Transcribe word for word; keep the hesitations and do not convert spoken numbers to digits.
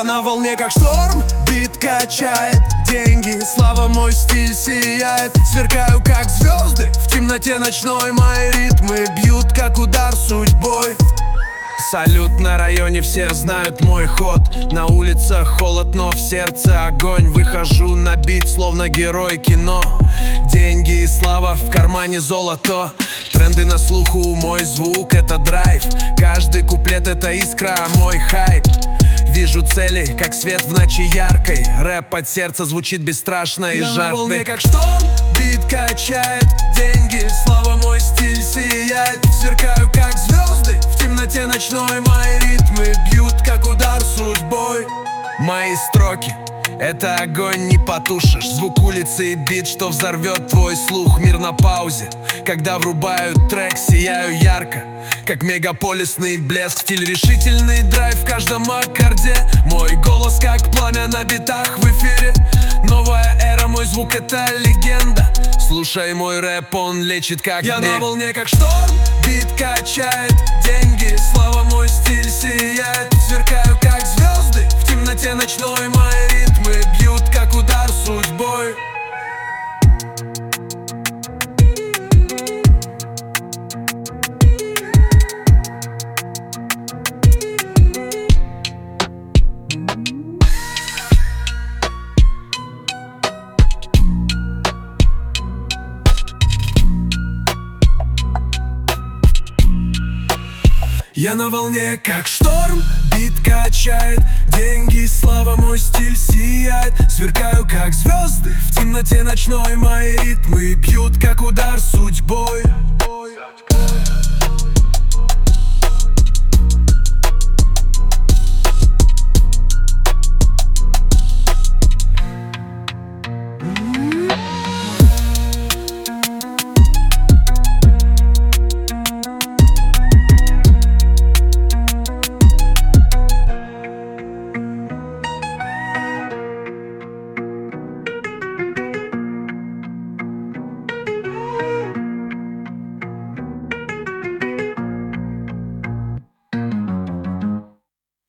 Я на волне, как шторм, бит качает деньги, слава, мой стиль сияет. Сверкаю, как звезды, в темноте ночной мои ритмы бьют, как удар судьбой. Салют на районе, все знают мой ход. На улицах холод, но в сердце огонь. Выхожу на бит, словно герой кино. Деньги и слава, в кармане золото. Тренды на слуху, мой звук — это драйв. Каждый куплет — это искра, мой хайп. Вижу цели, как свет в ночи яркой. Рэп под сердце звучит бесстрашно и жадно. Я на волне, как шторм, бит качает деньги, слава, мой стиль сияет. Сверкаю, как звезды, в темноте ночной мои ритмы бьют, как удар судьбой. Мои строки — это огонь, не потушишь. Звук улицы и бит, что взорвет твой слух. Мир на паузе, когда врубают трек, сияю ярко, как мегаполисный блеск. Стиль решительный, драйв в каждом аккорде. Мой голос, как пламя на битах в эфире. Новая эра, мой звук — это легенда. Слушай мой рэп, он лечит как Я бег. На волне, как шторм, бит качает деньги, слава, мой стиль сияет. Сверкаю, как звезды, в темноте ночной мои ритмы бьют, как удар судьбой. Я на волне, как шторм, бит качает деньги, слава, мой стиль сияет. Сверкаю, как звезды, в темноте ночной мои ритмы бьют, как удар судьбой.